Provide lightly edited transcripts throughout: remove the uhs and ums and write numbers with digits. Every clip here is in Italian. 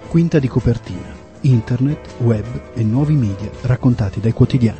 Quinta di copertina, internet, web e nuovi media raccontati dai quotidiani.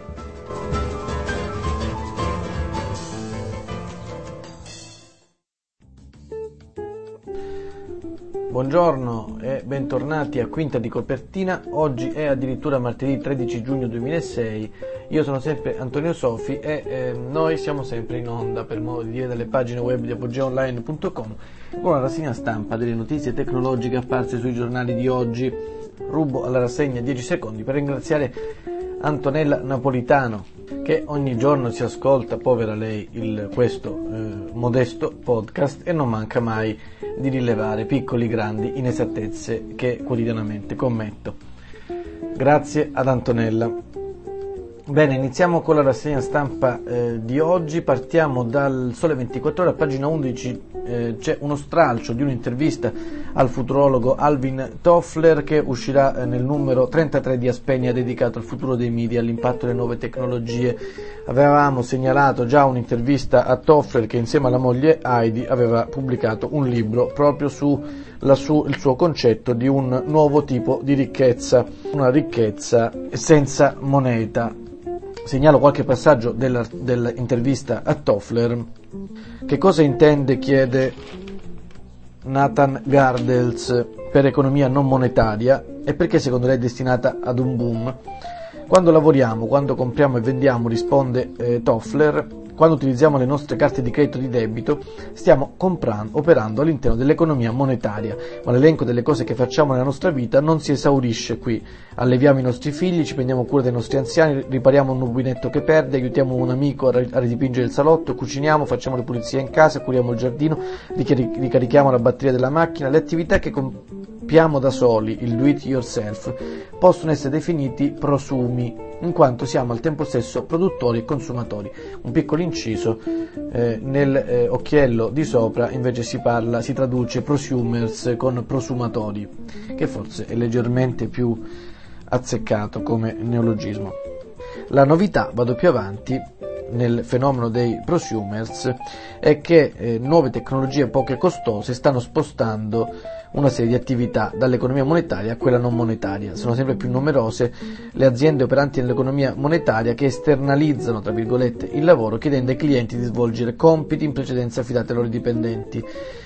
Buongiorno e bentornati a Quinta di copertina. Oggi è addirittura martedì 13 giugno 2006. Io sono sempre Antonio Sofi e noi siamo sempre in onda, per modo di dire, dalle pagine web di apogeaonline.com con la rassegna stampa delle notizie tecnologiche apparse sui giornali di oggi. Rubo alla rassegna 10 secondi per ringraziare Antonella Napolitano, che ogni giorno si ascolta, povera lei, questo modesto podcast e non manca mai di rilevare piccoli grandi inesattezze che quotidianamente commetto. Grazie ad Antonella. Bene, iniziamo con la rassegna stampa di oggi. Partiamo dal Sole 24 Ore, a pagina 11 c'è uno stralcio di un'intervista al futurologo Alvin Toffler che uscirà nel numero 33 di Aspenia, dedicato al futuro dei media e all'impatto delle nuove tecnologie. Avevamo segnalato già un'intervista a Toffler che insieme alla moglie Heidi aveva pubblicato un libro proprio su il suo concetto di un nuovo tipo di ricchezza, una ricchezza senza moneta. Segnalo qualche passaggio dell'intervista a Toffler. Che cosa intende, chiede Nathan Gardels, per economia non monetaria e perché secondo lei è destinata ad un boom? Quando lavoriamo, quando compriamo e vendiamo, risponde Toffler, quando utilizziamo le nostre carte di credito di debito, stiamo operando all'interno dell'economia monetaria, ma l'elenco delle cose che facciamo nella nostra vita non si esaurisce qui. Alleviamo i nostri figli, ci prendiamo cura dei nostri anziani, ripariamo un rubinetto che perde, aiutiamo un amico a ridipingere il salotto, cuciniamo, facciamo le pulizie in casa, curiamo il giardino, ricarichiamo la batteria della macchina. Le attività che compiamo da soli, il do it yourself, possono essere definiti prosumi, in quanto siamo al tempo stesso produttori e consumatori. Un piccolo inciso, nel occhiello di sopra invece si traduce prosumers con prosumatori, che forse è leggermente più azzeccato come neologismo. La novità, vado più avanti, nel fenomeno dei prosumers è che nuove tecnologie poche costose stanno spostando una serie di attività dall'economia monetaria a quella non monetaria. Sono sempre più numerose le aziende operanti nell'economia monetaria che esternalizzano, tra virgolette, il lavoro, chiedendo ai clienti di svolgere compiti in precedenza affidati ai loro dipendenti.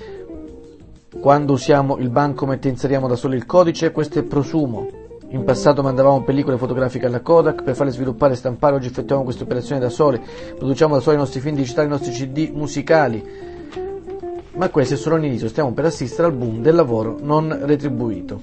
Quando usiamo il bancomat e inseriamo da soli il codice, questo è prosumo. In passato mandavamo pellicole fotografiche alla Kodak per farle sviluppare e stampare, oggi effettuiamo queste operazioni da soli, produciamo da soli i nostri film digitali, i nostri CD musicali. Ma questo è solo l'inizio, stiamo per assistere al boom del lavoro non retribuito.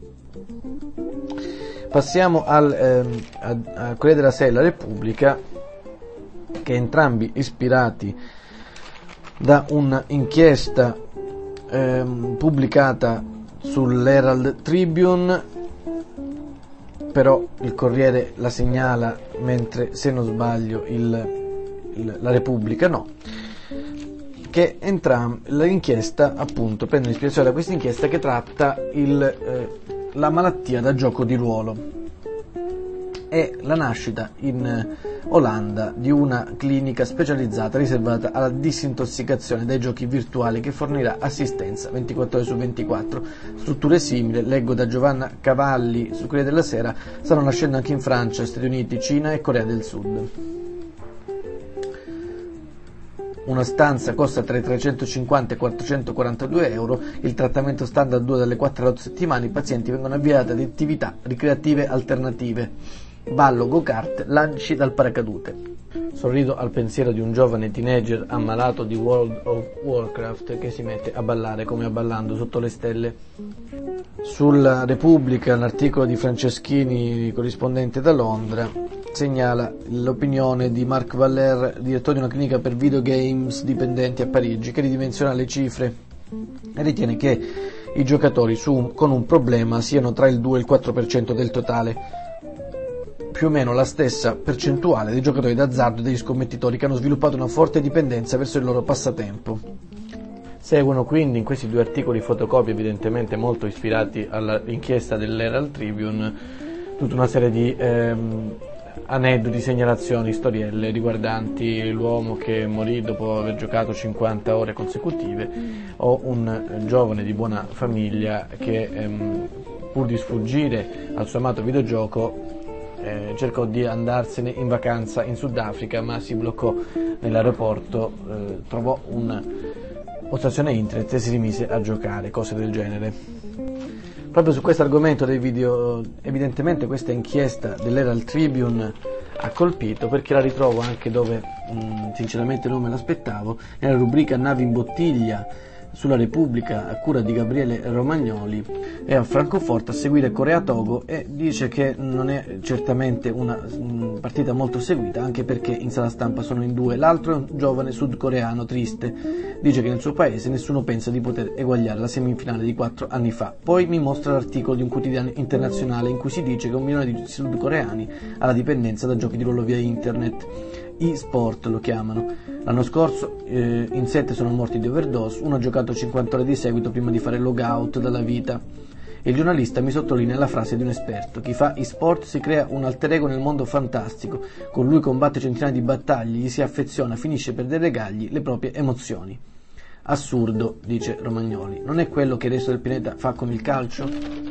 Passiamo al Corriere della Sera e alla Repubblica, che entrambi ispirati da un'inchiesta pubblicata sull'Herald Tribune, però il Corriere la segnala, mentre, se non sbaglio, la Repubblica no. Che l'inchiesta, appunto, prende l'ispirazione da questa inchiesta che tratta la malattia da gioco di ruolo e la nascita in Olanda di una clinica specializzata riservata alla disintossicazione dai giochi virtuali che fornirà assistenza 24 ore su 24. Strutture simili, leggo da Giovanna Cavalli sul Corriere della Sera, stanno nascendo anche in Francia, Stati Uniti, Cina e Corea del Sud. Una stanza costa tra i 350 e i 442 euro, il trattamento standard dura dalle 4 alle 8 settimane, i pazienti vengono avviati ad attività ricreative alternative, ballo, go-kart, lanci dal paracadute. Sorrido al pensiero di un giovane teenager ammalato di World of Warcraft che si mette a ballare come a Ballando sotto le stelle. Sulla Repubblica l'articolo di Franceschini, corrispondente da Londra, segnala l'opinione di Marc Valère, direttore di una clinica per videogames dipendenti a Parigi, che ridimensiona le cifre e ritiene che i giocatori con un problema siano tra il 2 e il 4% del totale, più o meno la stessa percentuale dei giocatori d'azzardo e degli scommettitori che hanno sviluppato una forte dipendenza verso il loro passatempo. Seguono quindi in questi due articoli fotocopie evidentemente molto ispirati all'inchiesta dell'Herald Tribune tutta una serie di aneddoti, segnalazioni, storielle riguardanti l'uomo che morì dopo aver giocato 50 ore consecutive o un giovane di buona famiglia che pur di sfuggire al suo amato videogioco, cercò di andarsene in vacanza in Sudafrica, ma si bloccò nell'aeroporto, trovò una postazione internet e si rimise a giocare, cose del genere. Proprio su questo argomento dei video, evidentemente questa inchiesta dell'Herald Tribune ha colpito, perché la ritrovo anche dove sinceramente non me l'aspettavo, nella rubrica Navi in bottiglia sulla Repubblica a cura di Gabriele Romagnoli. È a Francoforte a seguire Corea-Togo e dice che non è certamente una partita molto seguita, anche perché in sala stampa sono in due. L'altro è un giovane sudcoreano triste, dice che nel suo paese nessuno pensa di poter eguagliare la semifinale di 4 anni fa. Poi mi mostra l'articolo di un quotidiano internazionale in cui si dice che 1 milione di sudcoreani ha la dipendenza da giochi di ruolo via internet. E-sport lo chiamano. L'anno scorso in 7 sono morti di overdose, uno ha giocato 50 ore di seguito prima di fare logout dalla vita. Il giornalista mi sottolinea la frase di un esperto: chi fa e-sport si crea un alter ego nel mondo fantastico, con lui combatte centinaia di battaglie, gli si affeziona, finisce per delegargli le proprie emozioni. Assurdo, dice Romagnoli. Non è quello che il resto del pianeta fa con il calcio?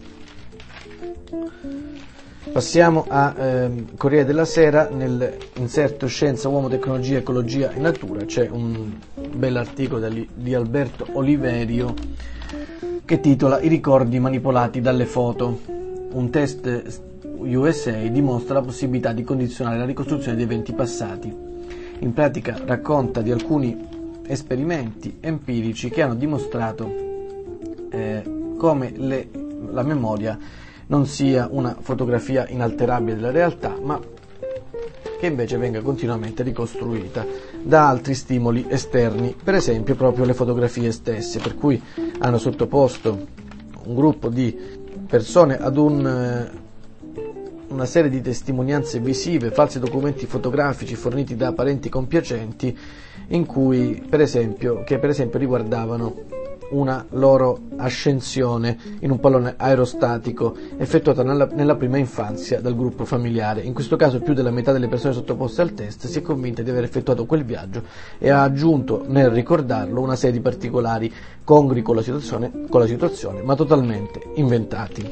Passiamo a Corriere della Sera. Nell'inserto Scienza, Uomo, Tecnologia, Ecologia e Natura c'è un bell'articolo di Alberto Oliverio che titola I ricordi manipolati dalle foto. Un test USA dimostra la possibilità di condizionare la ricostruzione di eventi passati. In pratica racconta di alcuni esperimenti empirici che hanno dimostrato come la memoria non sia una fotografia inalterabile della realtà, ma che invece venga continuamente ricostruita da altri stimoli esterni, per esempio proprio le fotografie stesse, per cui hanno sottoposto un gruppo di persone ad una serie di testimonianze visive, falsi documenti fotografici forniti da parenti compiacenti, in cui per esempio riguardavano una loro ascensione in un pallone aerostatico effettuata nella prima infanzia dal gruppo familiare. In questo caso più della metà delle persone sottoposte al test si è convinta di aver effettuato quel viaggio e ha aggiunto nel ricordarlo una serie di particolari congrui con la situazione, ma totalmente inventati.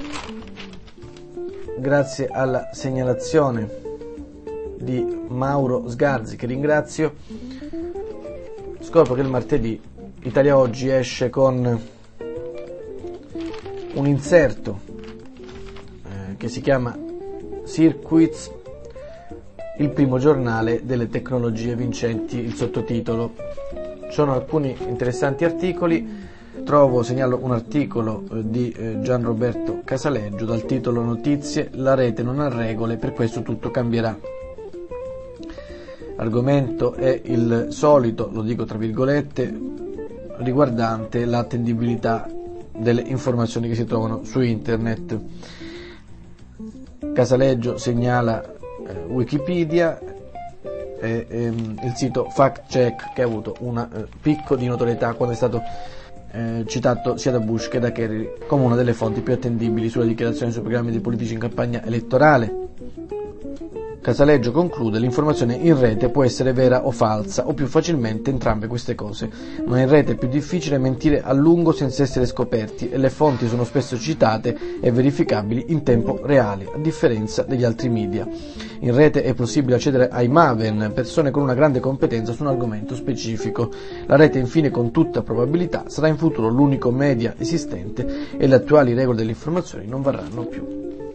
Grazie alla segnalazione di Mauro Sgarzi, che ringrazio, scopro che il martedì Italia Oggi esce con un inserto che si chiama Circuits, il primo giornale delle tecnologie vincenti, il sottotitolo. Ci sono alcuni interessanti articoli. Segnalo un articolo di Gianroberto Casaleggio dal titolo Notizie, la rete non ha regole, per questo tutto cambierà. L'argomento è il solito, lo dico tra virgolette, riguardante l'attendibilità delle informazioni che si trovano su internet. Casaleggio segnala Wikipedia e il sito Fact Check, che ha avuto un picco di notorietà quando è stato citato sia da Bush che da Kerry come una delle fonti più attendibili sulle dichiarazioni sui programmi dei politici in campagna elettorale. Casaleggio conclude: l'informazione in rete può essere vera o falsa, o più facilmente entrambe queste cose, ma in rete è più difficile mentire a lungo senza essere scoperti, e le fonti sono spesso citate e verificabili in tempo reale, a differenza degli altri media. In rete è possibile accedere ai maven, persone con una grande competenza su un argomento specifico. La rete, infine, con tutta probabilità sarà in futuro l'unico media esistente e le attuali regole delle informazioni non varranno più.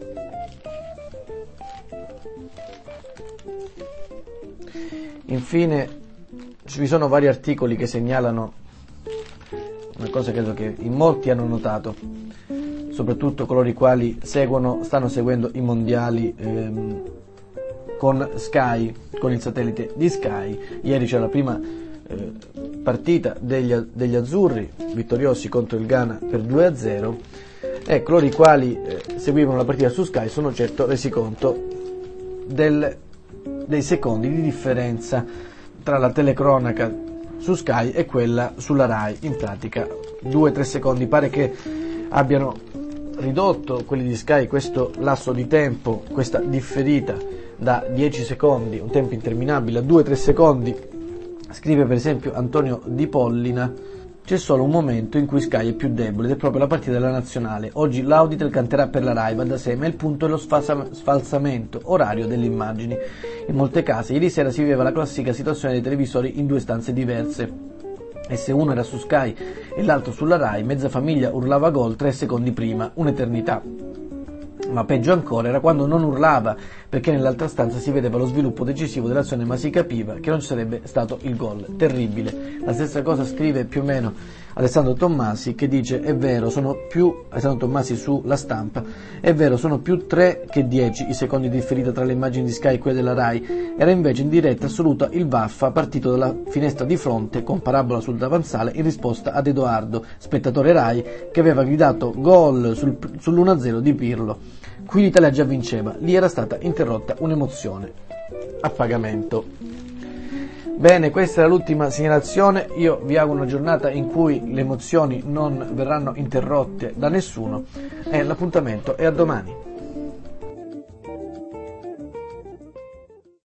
Infine ci sono vari articoli che segnalano una cosa che credo che in molti hanno notato, soprattutto coloro i quali stanno seguendo i mondiali con Sky, con il satellite di Sky. Ieri c'era la prima partita degli azzurri, vittoriosi contro il Ghana per 2-0, e coloro i quali seguivano la partita su Sky sono certo resi conto dei secondi di differenza tra la telecronaca su Sky e quella sulla Rai. In pratica 2-3 secondi, pare che abbiano ridotto quelli di Sky questo lasso di tempo, questa differita da 10 secondi, un tempo interminabile, a 2-3 secondi. Scrive per esempio Antonio Di Pollina C'è solo un momento in cui Sky è più debole ed è proprio la partita della nazionale. Oggi l'Auditel canterà per la Rai, va da sé, ma il punto è lo sfalsamento orario delle immagini. In molte case ieri sera si viveva la classica situazione dei televisori in due stanze diverse. E se uno era su Sky e l'altro sulla Rai, mezza famiglia urlava gol 3 secondi prima, un'eternità. Ma peggio ancora era quando non urlava, perché nell'altra stanza si vedeva lo sviluppo decisivo dell'azione, ma si capiva che non ci sarebbe stato il gol. Terribile. La stessa cosa scrive più o meno Alessandro Tommasi, che dice: è vero, Alessandro Tommasi su La Stampa, è vero, sono più 3 che 10 i secondi di differita tra le immagini di Sky e quelle della Rai. Era invece in diretta assoluta il Vaffa, partito dalla finestra di fronte con parabola sul davanzale in risposta ad Edoardo, spettatore Rai, che aveva gridato gol sull'1-0 di Pirlo. Qui l'Italia già vinceva, lì era stata interrotta un'emozione a pagamento. Bene, questa era l'ultima segnalazione. Io vi auguro una giornata in cui le emozioni non verranno interrotte da nessuno e l'appuntamento è a domani.